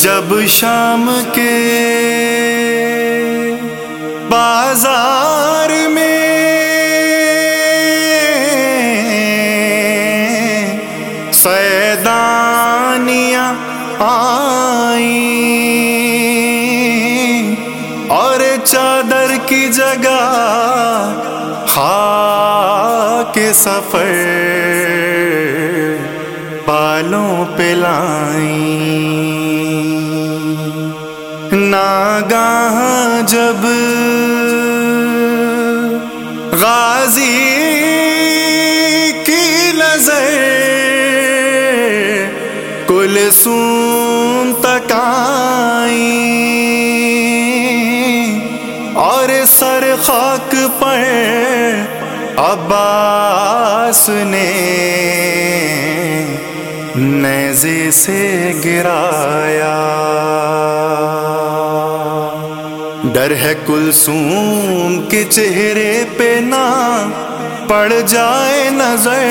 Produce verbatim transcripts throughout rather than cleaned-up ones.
جب شام کے بازار میں سیدانیاں آئیں اور چادر کی جگہ خاک سفر بالوں پہ لائیں، ناگاہ جب غازی کی نظر کلثوم تک آئیں اور سر خاک پر عباس نے نیزے سے گرایا۔ ڈر ہے کلثوم کے چہرے پہ نہ پڑ جائے نظر،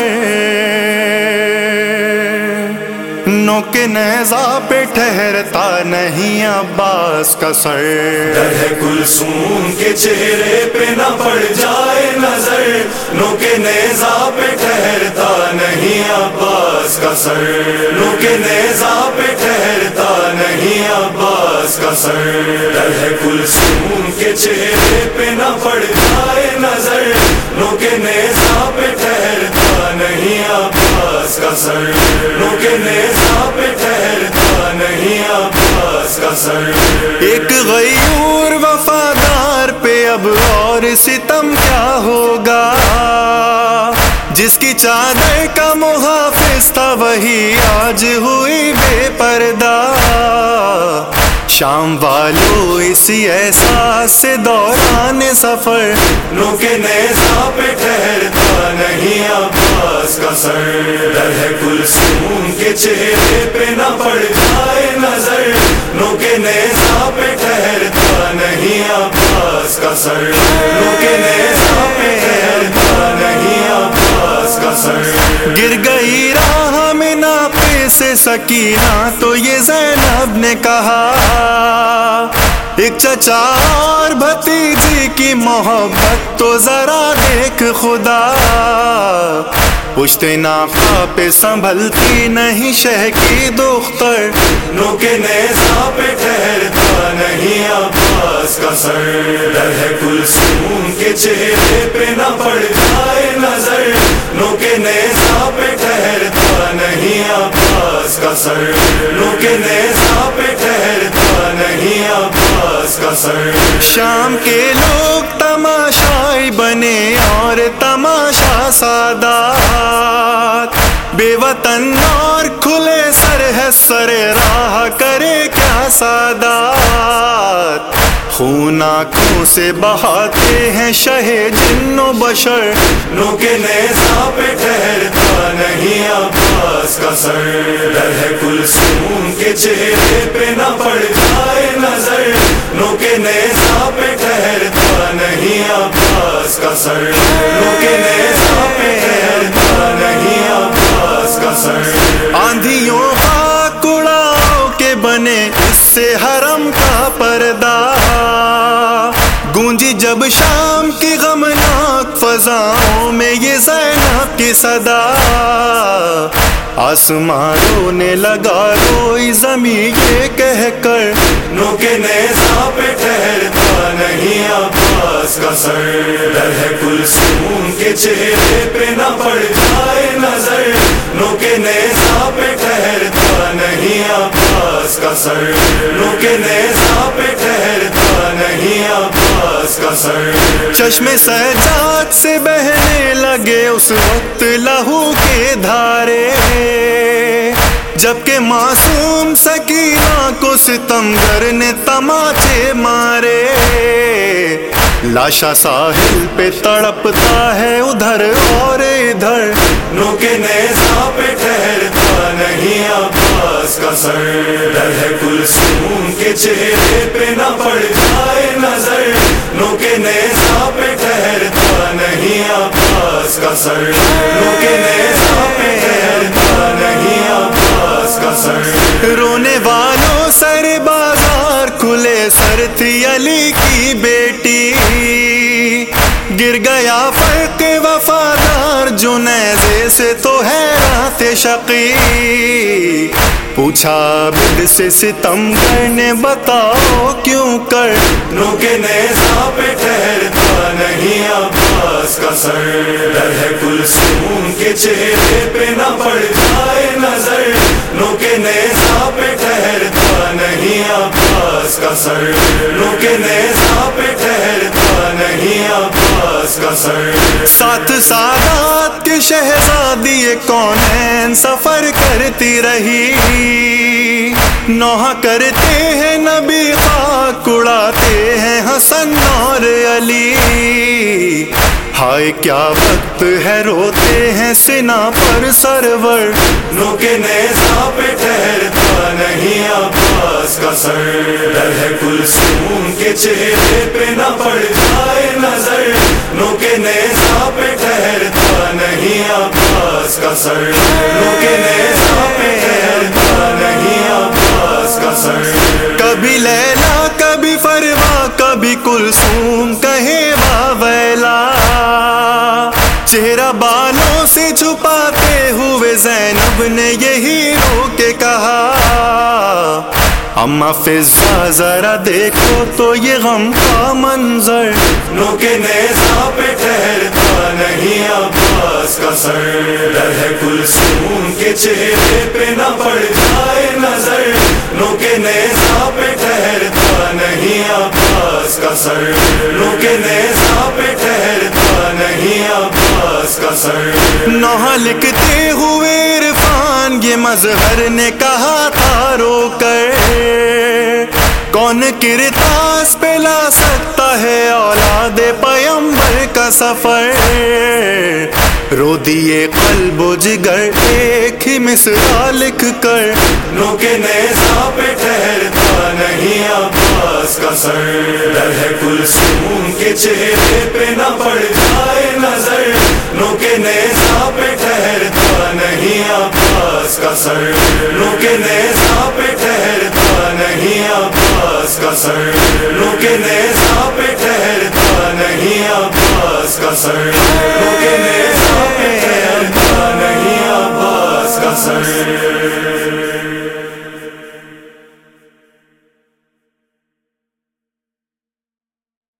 نوک نیزہ پہ ٹھہرتا نہیں عباس کا سر۔ ڈر ہے کلثوم کے چہرے پہ نہ پڑ جائے نظر، نوک نیزہ پہ ٹھہرتا نہیں عباس کا سر، نوک نیزہ پہ ٹھہرتا نہیں عباس کا سر۔ ڈر ہے کلثوم کے چہرے پہ نہ پڑ جائے نظر، نوک نیزہ پہ ٹھہرتا نہیں عباس کا سر، نوک نیزہ پہ ٹھہرتا نہیں عباس کا سر۔ ایک غیور وفادار پہ اب اور ستم کیا ہوگا، جس کی چادر کا محافظ تھا وہی آج ہوئی بے پردہ۔ شام والو اسی احساس سے دوران سفر نوک نیزہ پہ ٹھہرتا نہیں عباس کا سر۔ ڈر ہے کلثوم کے چہرے پہ نہ پڑ جائے نظر، نوک نیزہ پہ ٹھہرتا نہیں عباس کا سر، نوک نیزہ پہ ٹھہرتا نہیں عباس کا سر۔ گر گئی راہ میں ناپے سے سکینہ تو یہ زینب نے کہا، ایک چچا اور بھتیجی کی محبت تو ذرا دیکھ خدا، پشت ناقہ پہ سنبھلتی نہیں شہ کی دختر، نوک نیزہ پہ ٹھہرتا نہیں عباس کا سر۔ ڈر ہے کلثوم کے چہرے پہ نہ پڑ جائے نظر، نوک نیزہ پہ ٹھہرتا نہیں عباس کا سر، نوک نیزہ پہ ٹھہرتا نہیں عباس کا سر۔ شام کے لوگ تماشائی بنے اور تماشا سادات، بے وطن اور کھلے سر ہے سر راہ کرے کیا سادات، خون آنکھوں سے بہاتے ہیں شہ جن و بشر، نوک نیزہ پہ ٹھہرتا نہیں عباس کا سر۔ ڈر ہے کلثوم کے چہرے پہ نہ پڑ جائے نظر، نوک نیزہ پہ ٹھہرتا نہیں عباس کا سر، نوک نیزہ پہ ٹھہرتا نہیں عباس کا سر۔ آندھیوں خاک اڑاؤ کے بنے اس سے حرم کا پردہ، گونجی جب شام کی غمناک فضاؤں میں یہ زینب کی صدا، آسمان رونے لگا روئی زمین یہ کہہ کر، نوک نیزہ پہ ٹھہرتا نہیں عباس کا سر۔ ڈر ہے کلثوم کے چہرے پہ نہ پڑ جائے نظر، نوک نیزہ پہ ٹھہرتا نہیں عباس کا سر، نوک نیزہ پہ ٹھہرتا نہیں عباس کا سر۔ چشم سجاد سے بہنے لگے اس وقت لہو کے دھارے، جبکہ معصوم سکینہ کو ستمگر نے تماچے مارے، لاشا ساحل پہ تڑپتا ہے ادھر اور ادھر، نوک نیزہ پہ ٹھہرتا نہیں عباس کا سر۔ ڈر ہے کلثوم کے چہرے پہ نہ پڑ جائے نظر، نوک نیزہ پہ ٹھہرتا نہیں عباس کا سر، نوک نیزہ پہ ٹھہرتا نہیں عباس کا سر۔ رونے والوں سر سے تو حیران تھے شقی، پوچھا عابد سے ستمگر نے بتاؤ کیوں کر، نوک نیزہ پہ ٹھہرتا نہیں عباس کا سر، ڈر ہے کلثوم کے چہرے پہ نہ پڑ جائے نظر، نوک نیزہ پہ ٹھہرتا نہیں عباس کا سر، نوک نیزہ پہ ٹھہرتا نہیں عباس کا سر۔ ساتھ سادات کے شہزادی کونین سفر کرتی رہی، نوحہ کرتے ہیں نبی خاک اڑاتے ہیں حسن اور علی، ہائے کیا وقت ہے روتے ہیں سنا پر سرور، نوک نیزہ پہ ٹھہرتا نہیں عباس کا سر، ڈر ہے کلثوم کے چہرے پہ نہ پڑ جائے نظر، نوک نیزہ پہ ٹھہرتا نہیں عباس کا سر، نوک نیزہ پہ ٹھہرتا نہیں عباس کا سر۔ کبھی لیلا کبھی فروا کبھی کلثوم کہے واویلا، چہرہ بالوں سے چھپاتے ہوئے زینب نے یہی رو کے کہا، اما فضہ ذرا دیکھو تو یہ غم کا منظر، نوک نیزہ پہ ٹھہرتا نہیں عباس کا سر، ڈر ہے کلثوم کے چہرے پہ نہ پڑ جائے نظر، نوک نیزہ پہ ٹھہرتا نہیں عباس کا سر، نوک نیزہ پہ ٹھہرتا نہیں عباس کا سر۔ نوحہ لکھتے ہوئے عرفان یہ مظہر نے کہا تھا رو کر، کون کرتاس پہ لا سکتا ہے اولاد پیمبر کا سفر، رو دیے قلب و جگر ایک ہی مصرع لکھ کر، نوک نیزہ پہ ٹھہرتا نہیں عباس کا سر، ڈر ہے کلثوم کے چہرے پہ نہ پڑ جائے نظر، نوک نیزہ پہ ٹھہرتا نہیں عباس کا سر، نوک نیزہ پہ ٹھہرتا نہیں عباس کا سر، نوک نیزہ پہ ٹھہرتا نہیں عباس کا سر، نوک نیزہ پہ ٹھہرتا نہیں عباس کا سر۔